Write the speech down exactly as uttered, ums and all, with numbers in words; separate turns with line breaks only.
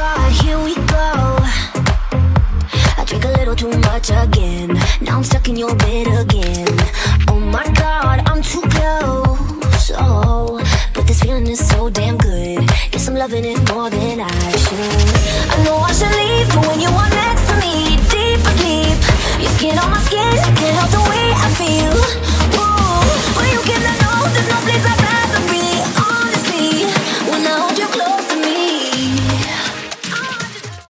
God, here we go. I drink a little too much again. Now I'm stuck in your bed again.